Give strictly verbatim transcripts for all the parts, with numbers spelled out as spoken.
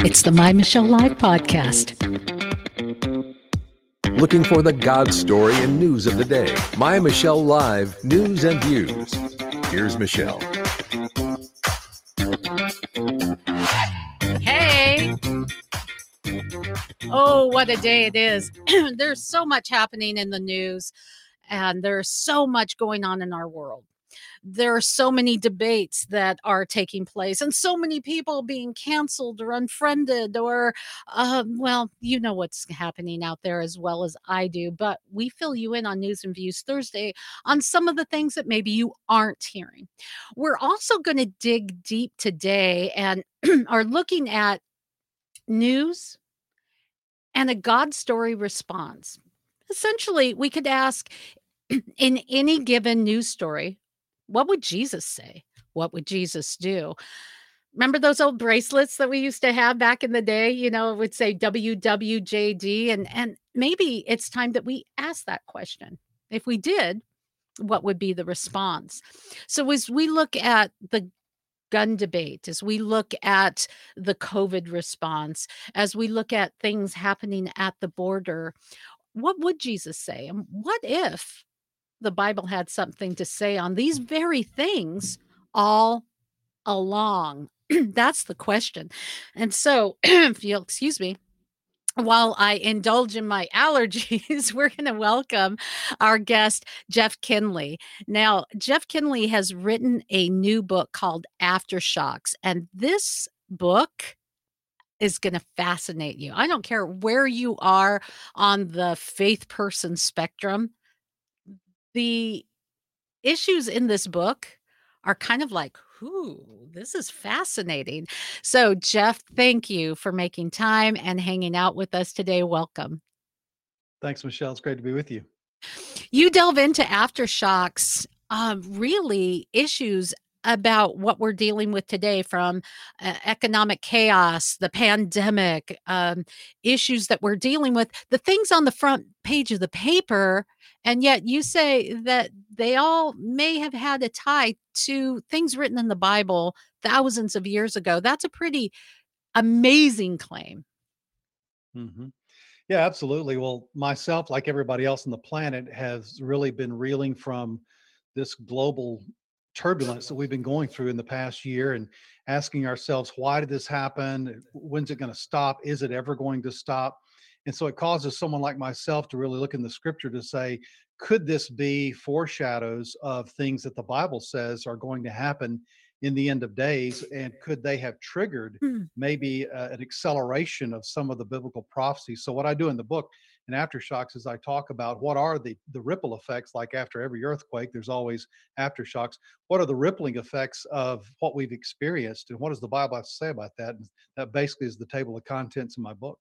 It's the My Michelle Live podcast. Looking for the God story and news of the day. My Michelle Live News and Views. Here's Michelle. Hey. Oh, what a day it is. There's so much happening in the news, and there's so much going on in our world. There are so many debates that are taking place and so many people being canceled or unfriended or, um, well, you know what's happening out there as well as I do. But we fill you in on News and Views Thursday on some of the things that maybe you aren't hearing. We're also going to dig deep today and are looking at news and a God story response. Essentially, we could ask in any given news story, what would Jesus say? What would Jesus do? Remember those old bracelets that we used to have back in the day? You know, it would say W W J D. And, and maybe it's time that we ask that question. If we did, what would be the response? So as we look at the gun debate, as we look at the COVID response, as we look at things happening at the border, what would Jesus say? And what if the Bible had something to say on these very things all along? That's the question. And so, if you'll excuse me, while I indulge in my allergies, we're going to welcome our guest, Jeff Kinley. Now, Jeff Kinley has written a new book called Aftershocks, and this book is going to fascinate you. I don't care where you are on the faith person spectrum. The issues in this book are kind of like, ooh, this is fascinating. So, Jeff, thank you for making time and hanging out with us today. Welcome. Thanks, Michelle. It's great to be with you. You delve into Aftershocks, um, really issues about what we're dealing with today, from uh, economic chaos, the pandemic, um, issues that we're dealing with, the things on the front page of the paper. And yet you say that they all may have had a tie to things written in the Bible thousands of years ago. That's a pretty amazing claim. Mm-hmm. Yeah, absolutely. Well, myself, like everybody else on the planet, has really been reeling from this global turbulence that we've been going through in the past year and asking ourselves, why did this happen? When's it going to stop? Is it ever going to stop? And so it causes someone like myself to really look in the scripture to say, could this be foreshadows of things that the Bible says are going to happen in the end of days? And could they have triggered maybe uh, an acceleration of some of the biblical prophecies? So what I do in the book in Aftershocks is I talk about what are the, the ripple effects, like after every earthquake, there's always aftershocks. What are the rippling effects of what we've experienced? And what does the Bible have to say about that? And that basically is the table of contents in my book.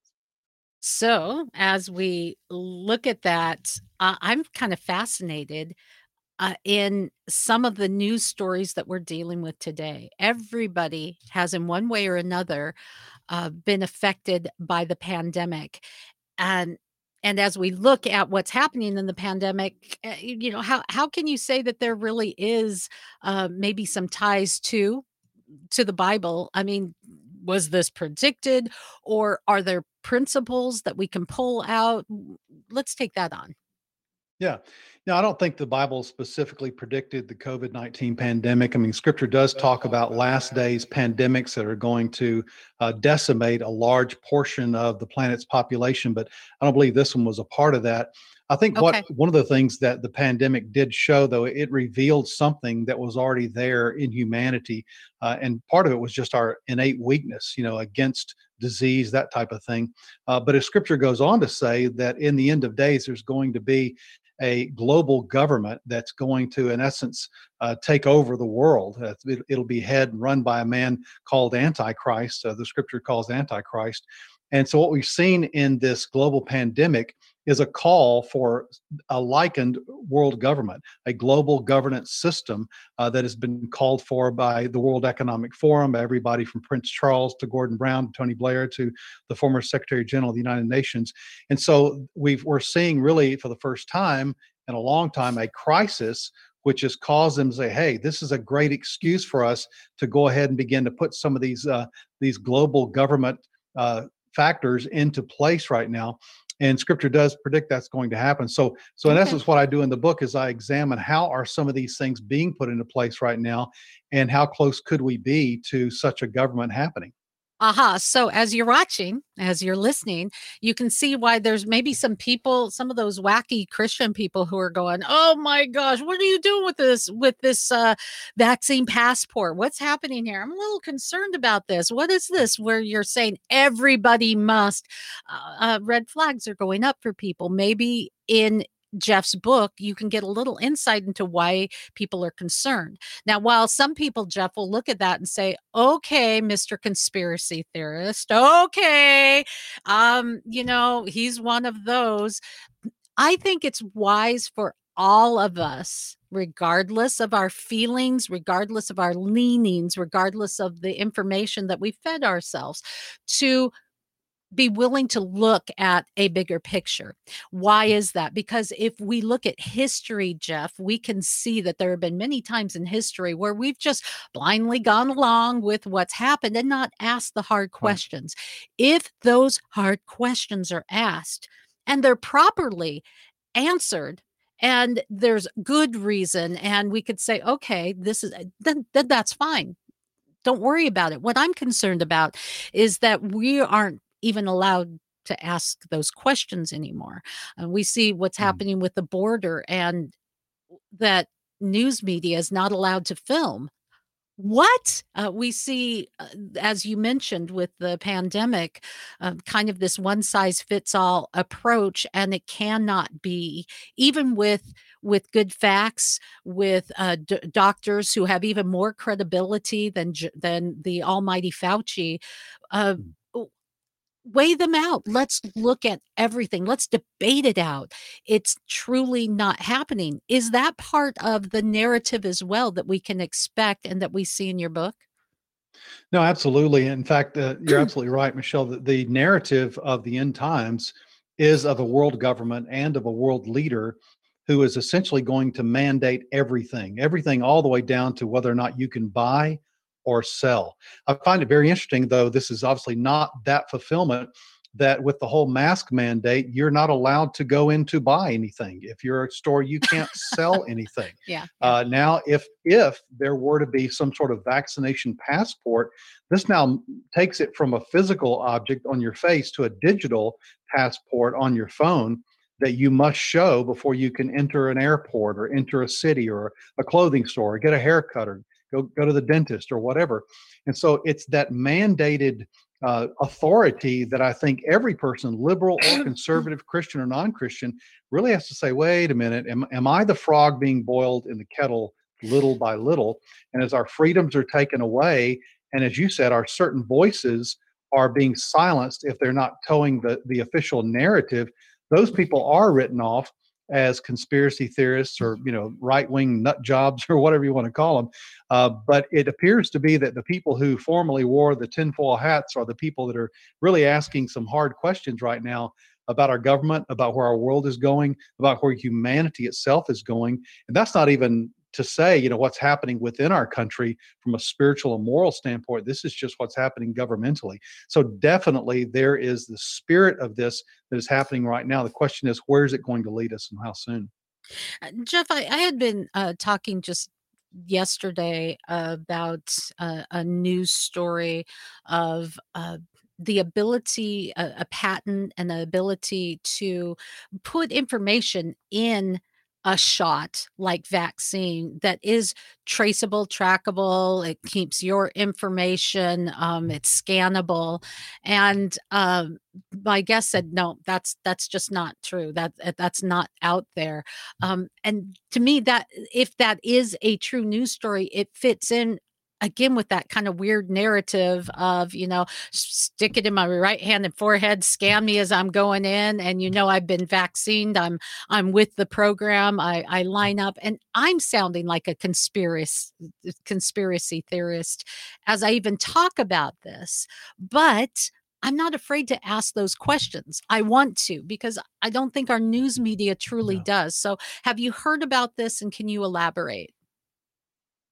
So as we look at that, uh, I'm kind of fascinated uh, in some of the news stories that we're dealing with today. Everybody has, in one way or another, uh, been affected by the pandemic. And and as we look at what's happening in the pandemic, uh, you know, how how can you say that there really is uh, maybe some ties to to the Bible? I mean, was this predicted, or are there principles that we can pull out? Let's take that on. Yeah. Now, I don't think the Bible specifically predicted the COVID nineteen pandemic. I mean, scripture does talk about last days pandemics that are going to uh, decimate a large portion of the planet's population, but I don't believe this one was a part of that. I think what Okay. one of the things that the pandemic did show, though, it revealed something that was already there in humanity. Uh, and part of it was just our innate weakness, you know, against disease, that type of thing. Uh, but as scripture goes on to say that in the end of days, there's going to be a global government that's going to, in essence, uh, take over the world. Uh, it, it'll be head and run by a man called Antichrist. Uh, the scripture calls Antichrist. And so what we've seen in this global pandemic is a call for a likened world government, a global governance system uh, that has been called for by the World Economic Forum, by everybody from Prince Charles to Gordon Brown, to Tony Blair, to the former Secretary General of the United Nations. And so we've, we're seeing really for the first time in a long time a crisis which has caused them to say, hey, this is a great excuse for us to go ahead and begin to put some of these uh, these global government uh, factors into place right now. And scripture does predict that's going to happen. So, so in Okay. essence, what I do in the book is I examine how are some of these things being put into place right now, and how close could we be to such a government happening. Aha. So as you're watching, as you're listening, you can see why there's maybe some people, some of those wacky Christian people who are going, "Oh my gosh, what are you doing with this with this uh, vaccine passport? What's happening here? I'm a little concerned about this. What is this?" Where you're saying everybody must. Uh, uh, red flags are going up for people. Maybe in Jeff's book, you can get a little insight into why people are concerned. Now, while some people, Jeff, will look at that and say, "Okay, Mister Conspiracy Theorist, okay, um, you know, he's one of those." I think it's wise for all of us, regardless of our feelings, regardless of our leanings, regardless of the information that we fed ourselves, to be willing to look at a bigger picture. Why is that? Because if we look at history, Jeff, we can see that there have been many times in history where we've just blindly gone along with what's happened and not asked the hard Right. questions. If those hard questions are asked and they're properly answered, and there's good reason, and we could say, okay, this is then, then that's fine. Don't worry about it. What I'm concerned about is that we aren't even allowed to ask those questions anymore. Uh, we see what's Mm. happening with the border, and that news media is not allowed to film. What? Uh, we see, uh, as you mentioned with the pandemic, um, kind of this one size fits all approach, and it cannot be, even with with good facts, with uh, d- doctors who have even more credibility than J- than the almighty Fauci. Uh, Mm. Weigh them out. Let's look at everything. Let's debate it out. It's truly not happening. Is that part of the narrative as well that we can expect and that we see in your book? No, absolutely. In fact, uh, you're absolutely right, Michelle. The, the narrative of the end times is of a world government and of a world leader who is essentially going to mandate everything, everything all the way down to whether or not you can buy or sell. I find it very interesting, though, this is obviously not that fulfillment, that with the whole mask mandate, you're not allowed to go in to buy anything. If you're a store, you can't sell anything. Yeah, yeah. Uh, now, if if there were to be some sort of vaccination passport, this now takes it from a physical object on your face to a digital passport on your phone that you must show before you can enter an airport or enter a city or a clothing store or get a haircut or go, go to the dentist or whatever. And so it's that mandated uh, authority that I think every person, liberal or conservative, Christian or non-Christian, really has to say, wait a minute, am, am I the frog being boiled in the kettle little by little? And as our freedoms are taken away, and as you said, our certain voices are being silenced if they're not towing the, the official narrative, those people are written off as conspiracy theorists or, you know, right-wing nut jobs or whatever you want to call them. Uh, but it appears to be that the people who formerly wore the tinfoil hats are the people that are really asking some hard questions right now about our government, about where our world is going, about where humanity itself is going. And that's not even to say, you know, what's happening within our country from a spiritual and moral standpoint. This is just what's happening governmentally. So definitely there is the spirit of this that is happening right now. The question is, where is it going to lead us and how soon? Uh, Jeff, I, I had been uh, talking just yesterday about uh, a news story of uh, the ability, a, a patent and the ability to put information in a shot like vaccine that is traceable, trackable. It keeps your information. Um, it's scannable, and um, my guest said, "No, that's that's just not true. That uh, that's not out there." Um, and to me, that if that is a true news story, it fits in again with that kind of weird narrative of, you know, s- stick it in my right hand and forehead, scan me as I'm going in, and you know I've been vaccinated. I'm I'm with the program. I I line up, and I'm sounding like a conspiracy conspiracy theorist as I even talk about this, but. I'm not afraid to ask those questions. I want to because I don't think our news media truly Yeah. does. So, have you heard about this and can you elaborate?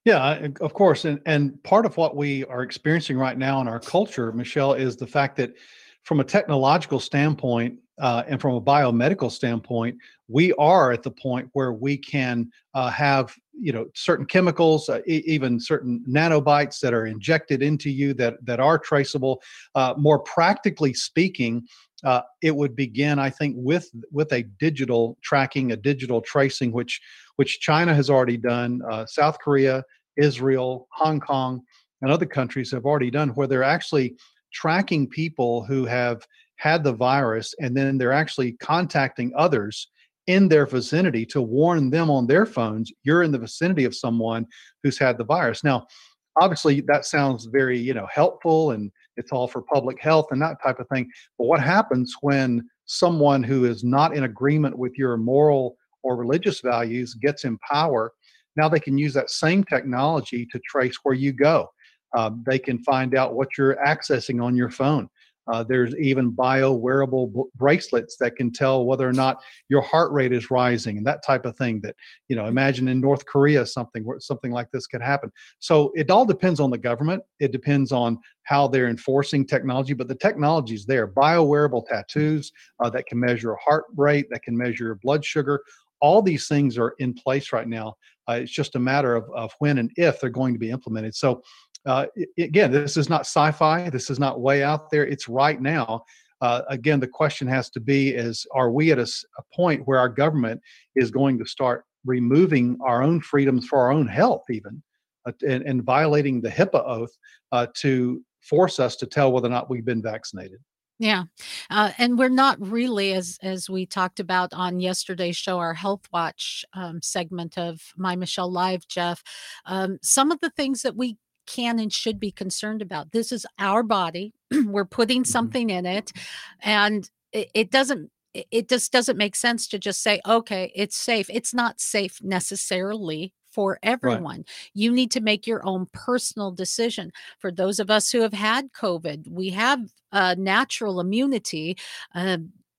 Yeah, I- of course. And and part of what we are experiencing right now in our culture, Michelle, is the fact that from a technological standpoint uh, and from a biomedical standpoint, we are at the point where we can uh, have you know certain chemicals, uh, e- even certain nanobites that are injected into you that that are traceable. Uh, more practically speaking, uh, it would begin, I think, with with a digital tracking, a digital tracing, which which China has already done, uh, South Korea, Israel, Hong Kong, and other countries have already done, where they're actually tracking people who have had the virus, and then they're actually contacting others in their vicinity to warn them on their phones, you're in the vicinity of someone who's had the virus. Now, obviously, that sounds very, you know, helpful, and it's all for public health and that type of thing. But what happens when someone who is not in agreement with your moral or religious values gets in power? Now they can use that same technology to trace where you go. Um, they can find out what you're accessing on your phone. Uh, there's even bio wearable b- bracelets that can tell whether or not your heart rate is rising and that type of thing. That, you know, imagine in North Korea something where something like this could happen. So it all depends on the government. It depends on how they're enforcing technology, but the technology is there. Bio wearable tattoos uh, that can measure heart rate, that can measure blood sugar. All these things are in place right now. Uh, it's just a matter of, of when and if they're going to be implemented. So, uh, i- again, this is not sci-fi. This is not way out there. It's right now. Uh, again, the question has to be: is are we at a, s- a point where our government is going to start removing our own freedoms for our own health, even, uh, and, and violating the HIPAA oath uh, to force us to tell whether or not we've been vaccinated? Yeah. Uh, and we're not really, as as we talked about on yesterday's show, our Health Watch um, segment of My Michelle Live, Jeff, um, some of the things that we can and should be concerned about. This is our body. We're putting Mhm. something in it, and it, it doesn't. It it just doesn't make sense to just say, okay, it's safe. It's not safe necessarily for Right. everyone. You need to make your own personal decision. For those of us who have had COVID, we have uh, natural immunity uh,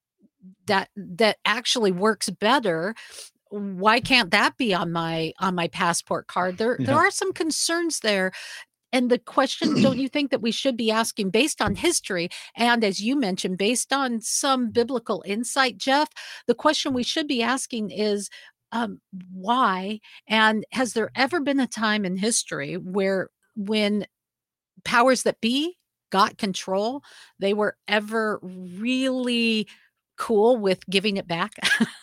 that that actually works better. Why can't that be on my on my passport card? There there Yeah. are some concerns there, and the question, don't you think that we should be asking based on history and, as you mentioned, based on some biblical insight, Jeff? The question we should be asking is, um, why? And has there ever been a time in history where when powers that be got control, they were ever really cool with giving it back?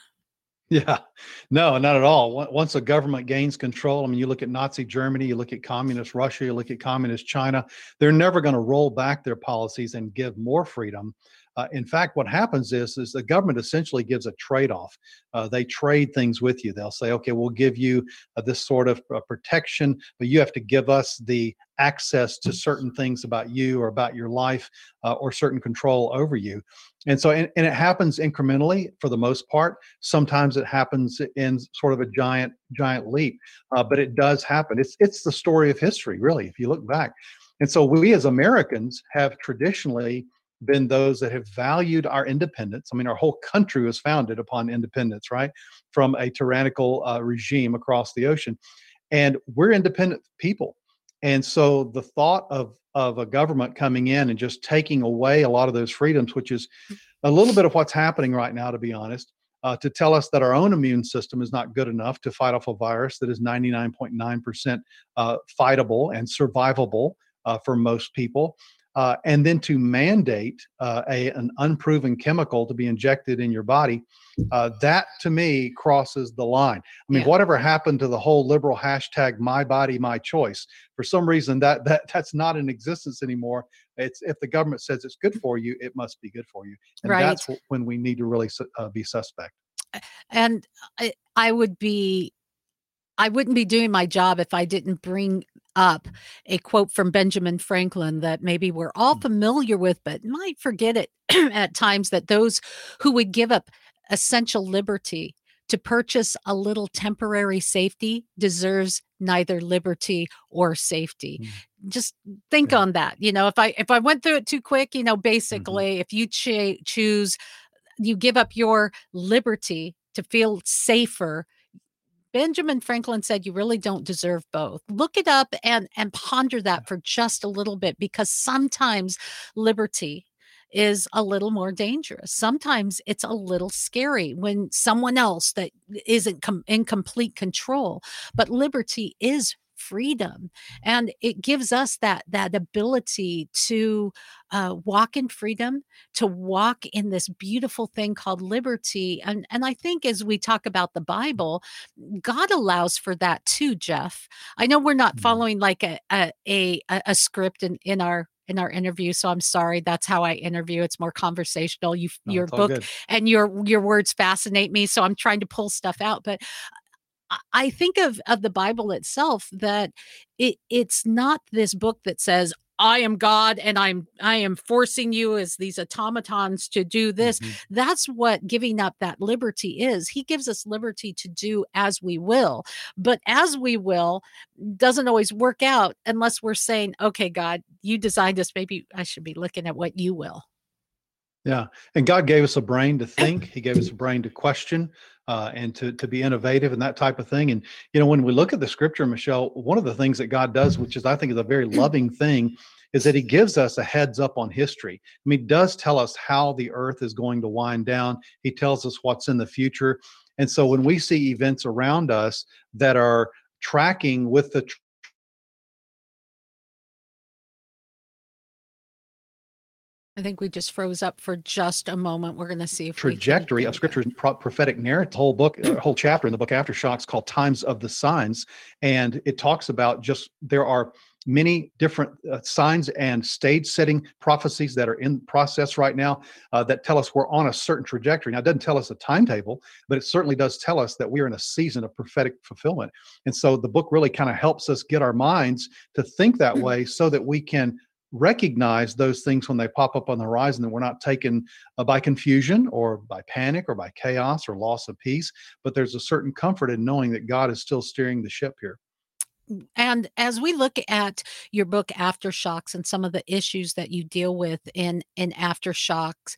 Yeah, no, not at all. On- Once a government gains control, I mean, you look at Nazi Germany, you look at communist Russia, you look at communist China, they're never going to roll back their policies and give more freedom. Uh, in fact, what happens is, is the government essentially gives a trade-off. Uh, they trade things with you. They'll say, okay, we'll give you uh, this sort of uh, protection, but you have to give us the access to certain things about you or about your life uh, or certain control over you. And so, and, and it happens incrementally for the most part. Sometimes it happens in sort of a giant, giant leap, uh, but it does happen. It's it's the story of history, really, if you look back. And so, we as Americans have traditionally been those that have valued our independence. I mean, our whole country was founded upon independence, right, from a tyrannical uh, regime across the ocean, and we're independent people. And so, the thought of of a government coming in and just taking away a lot of those freedoms, which is a little bit of what's happening right now, to be honest, uh, to tell us that our own immune system is not good enough to fight off a virus that is ninety-nine point nine percent uh, fightable and survivable uh, for most people. Uh, and then to mandate uh, a, an unproven chemical to be injected in your body, uh, that to me crosses the line. I mean, Yeah. whatever happened to the whole liberal hashtag "My Body, My Choice"? For some reason, that that that's not in existence anymore. It's if the government says it's good for you, it must be good for you, and that's Right. wh- when we need to really su- uh, be suspect. And I I would be I wouldn't be doing my job if I didn't bring up a quote from Benjamin Franklin that maybe we're all Mm. familiar with, but might forget it at times, that those who would give up essential liberty to purchase a little temporary safety deserves neither liberty or safety. Mm. Just think Yeah. on that. You know, if I if I went through it too quick, you know, Mhm. basically, if you cha- choose, you give up your liberty to feel safer, Benjamin Franklin said, you really don't deserve both. Look it up and, and ponder that for just a little bit, because sometimes liberty is a little more dangerous. Sometimes it's a little scary when someone else that isn't com- in complete control, but liberty is freedom, and it gives us that that ability to uh, walk in freedom, to walk in this beautiful thing called liberty. And and I think as we talk about the Bible, God allows for that too, Jeff. I know we're not Mhm. following like a a a, a script in in our in our interview, so I'm sorry. That's how I interview. It's more conversational. You No, your it's all book good. and your your words fascinate me, so I'm trying to pull stuff out. But I I think of of the Bible itself that it it's not this book that says, "I am God and I'm I am forcing you as these automatons to do this." Mhm. That's what giving up that liberty is. He gives us liberty to do as we will, but as we will doesn't always work out unless we're saying, "Okay, God, you designed us. Maybe I should be looking at what you will." Yeah, and God gave us a brain to think. He gave us a brain to question, uh, and to to be innovative and that type of thing. And you know, when we look at the scripture, Michelle, one of the things that God does, which is I think is a very loving thing, is that He gives us a heads up on history. I mean, He does tell us how the earth is going to wind down. He tells us what's in the future, and so when we see events around us that are tracking with the I think we just froze up for just a moment. We're gonna see if we can trajectory there of we go. scripture's pro- prophetic narrative, whole book, a whole chapter in the book Aftershocks called Times of the Signs. And it talks about just there are many different uh, signs and stage setting prophecies that are in process right now, uh, that tell us we're on a certain trajectory. Now, it doesn't tell us a timetable, but it certainly does tell us that we are in a season of prophetic fulfillment. And so the book really kind of helps us get our minds to think that way so that we can recognize those things when they pop up on the horizon, that we're not taken uh, by confusion or by panic or by chaos or loss of peace, but there's a certain comfort in knowing that God is still steering the ship here. And as we look at your book Aftershocks and some of the issues that you deal with in in Aftershocks,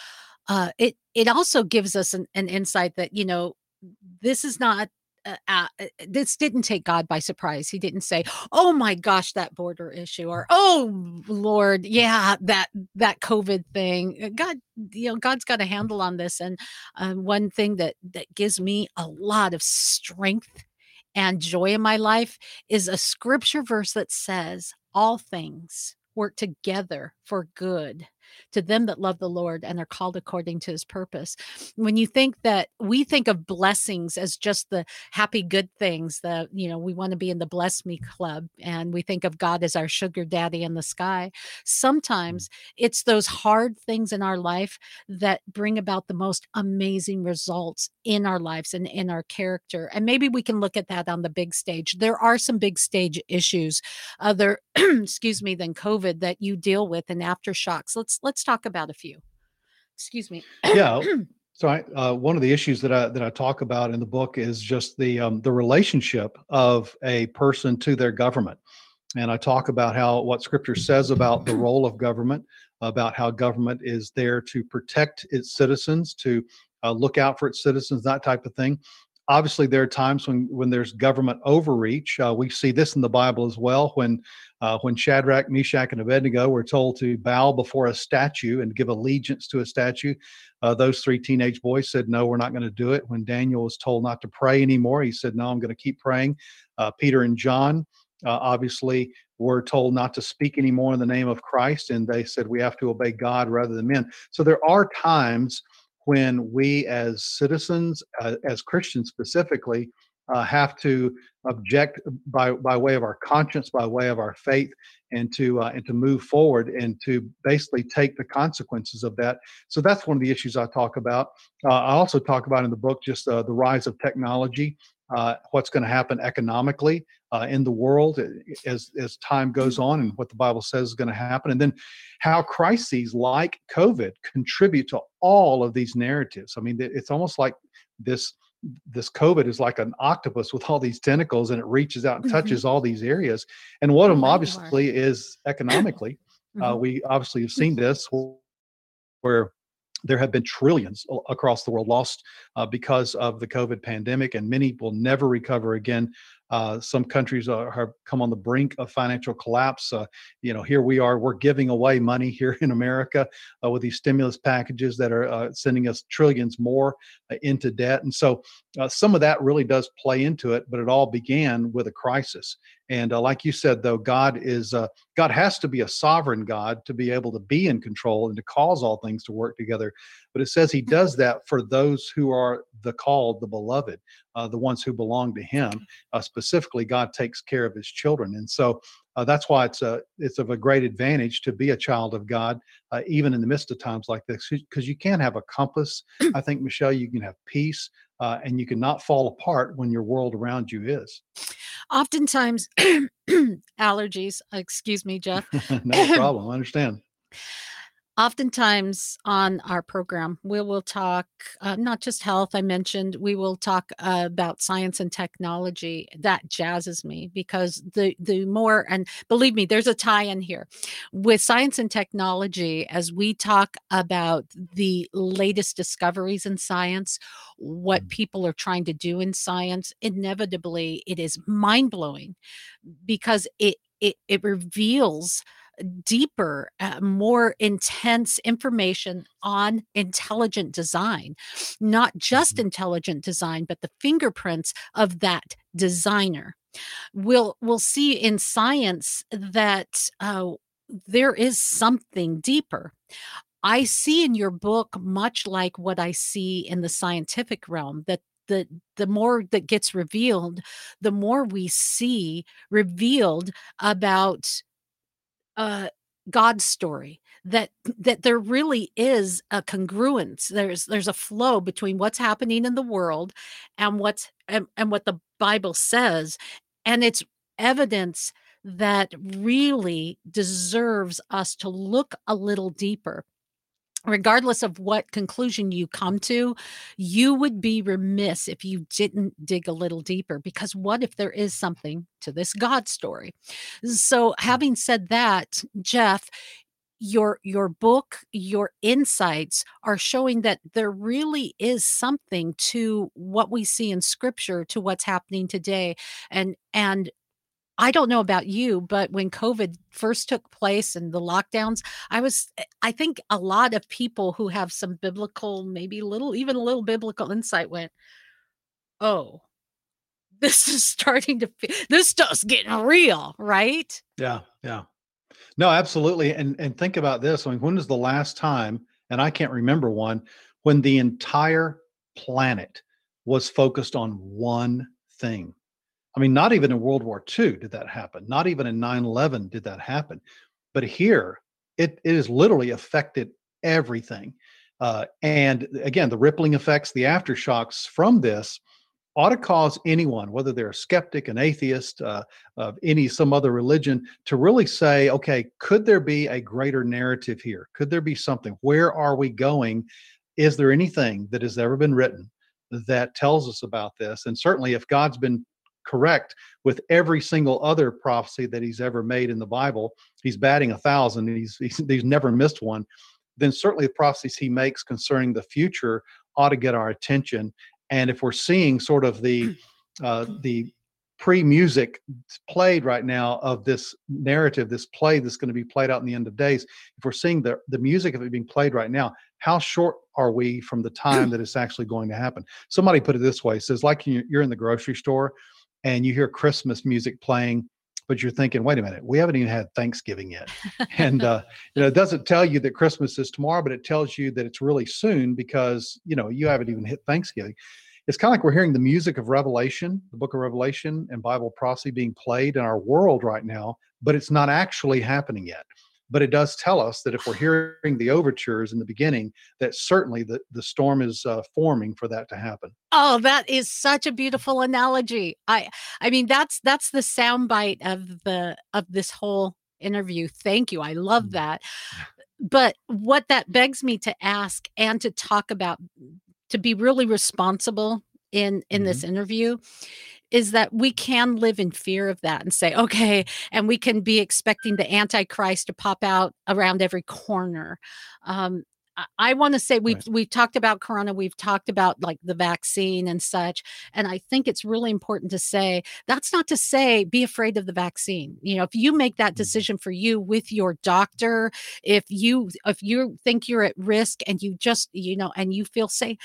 uh, it it also gives us an, an insight that, you know, this is not uh, uh, uh, this didn't take God by surprise. He didn't say, "Oh my gosh, that border issue," or "Oh Lord, yeah, that that COVID thing." Uh, God, you know, God's got a handle on this. And uh, one thing that that gives me a lot of strength and joy in my life is a scripture verse that says, "All things work together for good to them that love the Lord and are called according to his purpose." When you think that we think of blessings as just the happy, good things that, you know, we want to be in the bless me club, and we think of God as our sugar daddy in the sky. Sometimes it's those hard things in our life that bring about the most amazing results in our lives and in our character. And maybe we can look at that on the big stage. There are some big stage issues, other, excuse me, than COVID that you deal with in aftershocks. Let's let's talk about a few. Excuse me. Yeah. So I, uh, one of the issues that I that I talk about in the book is just the um, the relationship of a person to their government. And I talk about how what scripture says about the role of government, about how government is there to protect its citizens, to uh, look out for its citizens, that type of thing. Obviously, there are times when when there's government overreach. Uh, we see this in the Bible as well. When uh, when Shadrach, Meshach, and Abednego were told to bow before a statue and give allegiance to a statue, uh, those three teenage boys said, "No, we're not going to do it." When Daniel was told not to pray anymore, he said, "No, I'm going to keep praying." Uh, Peter and John, uh, obviously, were told not to speak anymore in the name of Christ, and they said we have to obey God rather than men. So there are times when we, as citizens, uh, as Christians specifically, uh, have to object by by way of our conscience, by way of our faith, and to uh, and to move forward and to basically take the consequences of that. So that's one of the issues I talk about. Uh, I also talk about in the book just uh, the rise of technology, uh, what's going to happen economically uh, in the world as as time goes on, and what the Bible says is going to happen, and then how crises like COVID contribute to all of these narratives. I mean, it's almost like this this COVID is like an octopus with all these tentacles, and it reaches out and Mhm. touches all these areas. And one of Oh, them, right, you are. obviously, is economically. Uh, Mhm. we obviously have seen this where There have been trillions a- across the world lost uh, because of the COVID pandemic, and many will never recover again. Uh, some countries are, have come on the brink of financial collapse. Uh, you know, here we are, we're giving away money here in America uh, with these stimulus packages that are uh, sending us trillions more uh, into debt. And so uh, some of that really does play into it, but it all began with a crisis. And uh, like you said, though, God is uh, God has to be a sovereign God to be able to be in control and to cause all things to work together. But it says He does that for those who are the called, the beloved, uh, the ones who belong to Him. Uh, specifically, God takes care of His children, and so uh, that's why it's a it's of a great advantage to be a child of God, uh, even in the midst of times like this, because you can have a compass. I think, Michelle, you can have peace, uh, and you cannot fall apart when your world around you is. Oftentimes, allergies, excuse me, Jeff. No problem. I understand. Oftentimes on our program, we will talk uh, not just health, I mentioned, we will talk uh, about science and technology. That jazzes me because the, the more, and believe me, there's a tie in here with science and technology as we talk about the latest discoveries in science, what Mm. people are trying to do in science. Inevitably, it is mind blowing because it, it, it reveals deeper, uh, more intense information on intelligent design, not just Mhm. intelligent design, but the fingerprints of that designer. We'll we'll see in science that uh, there is something deeper. I see in your book much like what I see in the scientific realm that the the more that gets revealed, the more we see revealed about uh, God's story, that that there really is a congruence. There's there's a flow between what's happening in the world and what's and, and what the Bible says, and it's evidence that really deserves us to look a little deeper. Regardless of what conclusion you come to, you would be remiss if you didn't dig a little deeper, because what if there is something to this God story? So, having said that, Jeff, your your book, your insights are showing that there really is something to what we see in scripture to what's happening today. And and I don't know about you, but when COVID first took place and the lockdowns, I was eh, I think a lot of people who have some biblical, maybe little even a little biblical insight went, "Oh, this is starting to fe this stuff's getting real," right? Yeah, yeah. No, absolutely. And and think about this. I mean, when was the last time, and I can't remember one, when the entire planet was focused on one thing? I mean, not even in World War Two did that happen. Not even in nine eleven did that happen. But here, it, it has literally affected everything. Uh, and again, the rippling effects, the aftershocks from this ought to cause anyone, whether they're a skeptic, an atheist, uh, of any some other religion, to really say, okay, could there be a greater narrative here? Could there be something? Where are we going? Is there anything that has ever been written that tells us about this? And certainly, if God's been correct with every single other prophecy that He's ever made in the Bible, He's batting a thousand. He's he's, he's never missed one. Then certainly the prophecies He makes concerning the future ought to get our attention. And if we're seeing sort of the uh, the pre-music played right now of this narrative, this play that's going to be played out in the end of days, if we're seeing the the music of it being played right now, how short are we from the time that it's actually going to happen? Somebody put it this way: it says, like you- you're in the grocery store and you hear Christmas music playing, but you're thinking, wait a minute, we haven't even had Thanksgiving yet. And uh, you know, it doesn't tell you that Christmas is tomorrow, but it tells you that it's really soon because you know you haven't even hit Thanksgiving. It's kind of like we're hearing the music of Revelation, the book of Revelation and Bible prophecy being played in our world right now, but it's not actually happening yet. But it does tell us that if we're hearing the overtures in the beginning, that certainly the, the storm is uh, forming for that to happen. Oh, that is such a beautiful analogy. I I mean, that's that's the soundbite of the of this whole interview. Thank you. I love Mm. that. But what that begs me to ask and to talk about, to be really responsible in in this Mhm. interview, is that we can live in fear of that and say, okay, and we can be expecting the Antichrist to pop out around every corner. Um, I, I want to say we've Right. we've talked about corona, we've talked about like the vaccine and such, and I think it's really important to say that's not to say be afraid of the vaccine. You know, if you make that Mhm. decision for you with your doctor, if you if you think you're at risk and you just, you know, and you feel safe,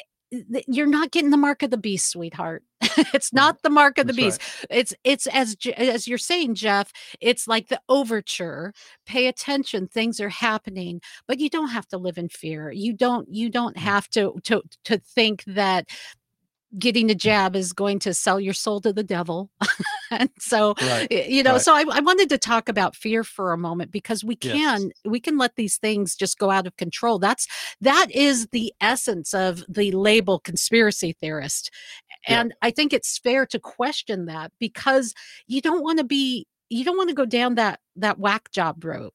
th- you're not getting the mark of the beast, sweetheart. It's Right. not the mark of the That's right. beast. It's it's as Je- as you're saying, Jeff, it's like the overture. Pay attention, things are happening, but you don't have to live in fear. You don't you don't Mm. have to to to think that getting a jab is going to sell your soul to the devil. And so, Right. y- you know, Right. so I, I wanted to talk about fear for a moment because we Yes. can we can let these things just go out of control. That's that is the essence of the label conspiracy theorist. Yeah. And I think it's fair to question that because you don't want to be you don't want to go down that that whack job road.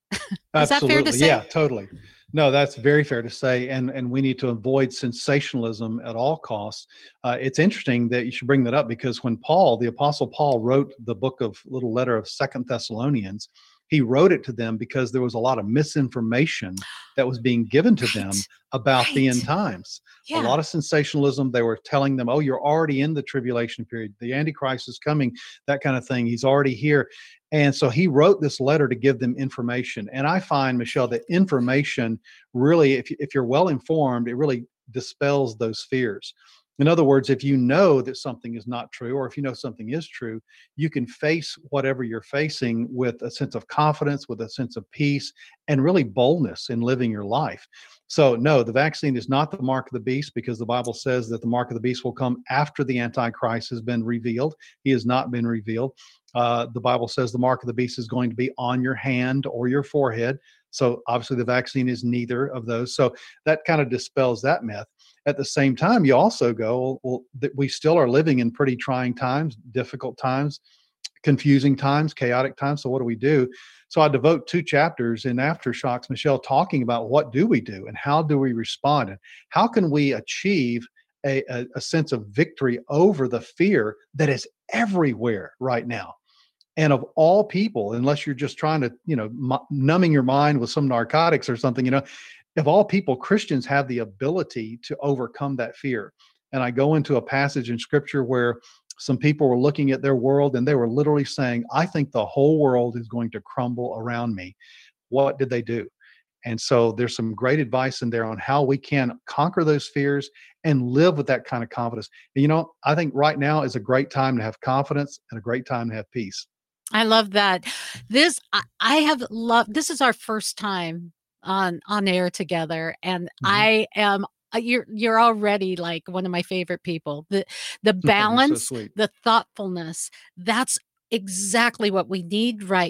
Is that fair to Absolutely. Yeah, say? totally. No, that's very fair to say. And and we need to avoid sensationalism at all costs. Uh, it's interesting that you should bring that up because when Paul, the Apostle Paul, wrote the book of little letter of Second Thessalonians, he wrote it to them because there was a lot of misinformation that was being given to them Right. about the end Right. times. A Yeah. lot of sensationalism. They were telling them, oh, you're already in the tribulation period. The Antichrist is coming, that kind of thing. He's already here. And so he wrote this letter to give them information. And I find, Michelle, that information really, if, you- if you're well informed, it really dispels those fears. In other words, if you know that something is not true, or if you know something is true, you can face whatever you're facing with a sense of confidence, with a sense of peace, and really boldness in living your life. So, no, the vaccine is not the mark of the beast because the Bible says that the mark of the beast will come after the Antichrist has been revealed. He has not been revealed. Uh, the Bible says the mark of the beast is going to be on your hand or your forehead. So, obviously, the vaccine is neither of those. So, that kind of dispels that myth. At the same time, you also go, well, that we still are living in pretty trying times, difficult times, confusing times, chaotic times. So what do we do? So I devote two chapters in Aftershocks, Michelle, talking about what do we do and how do we respond and how can we achieve a, a, a sense of victory over the fear that is everywhere right now. And of all people, unless you're just trying to, you know, m- numbing your mind with some narcotics or something, you know, of all people, Christians have the ability to overcome that fear. And I go into a passage in scripture where some people were looking at their world and they were literally saying, I think the whole world is going to crumble around me. What did they do? And so there's some great advice in there on how we can conquer those fears and live with that kind of confidence. And, you know, I think right now is a great time to have confidence and a great time to have peace. I love that. This I, I have loved. This is our first time on on air together, and Mhm. I am. uh, You're you're already like one of my favorite people. The the You're so balance, sweet. the thoughtfulness. That's exactly what we need right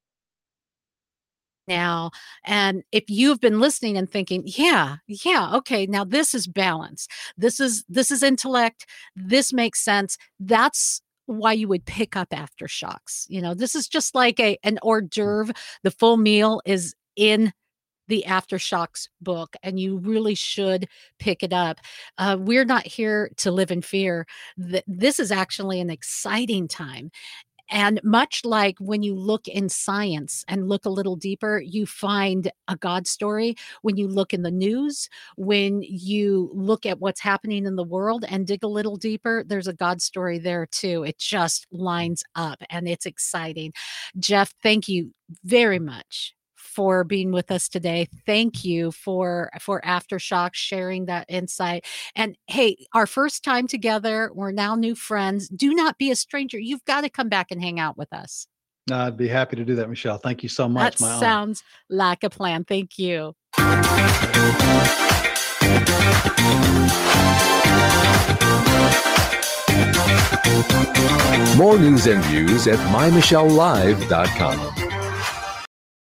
now. And if you've been listening and thinking, yeah, yeah, okay, now this is balance. This is this is intellect. This makes sense. That's why you would pick up Aftershocks. You know, this is just like a an hors d'oeuvre. The full meal is in the Aftershocks book, and you really should pick it up. Uh, we're not here to live in fear. Th- this is actually an exciting time. And much like when you look in science and look a little deeper, you find a God story. When you look in the news, when you look at what's happening in the world and dig a little deeper, there's a God story there too. It just lines up and it's exciting. Jeff, thank you very much for being with us today. Thank you for for Aftershock sharing that insight. And hey, our first time together, we're now new friends. Do not be a stranger. You've got to come back and hang out with us. I'd be happy to do that, Michelle. Thank you so That much. My honor. sounds like a plan. Thank you. More news and views at my michelle live dot com.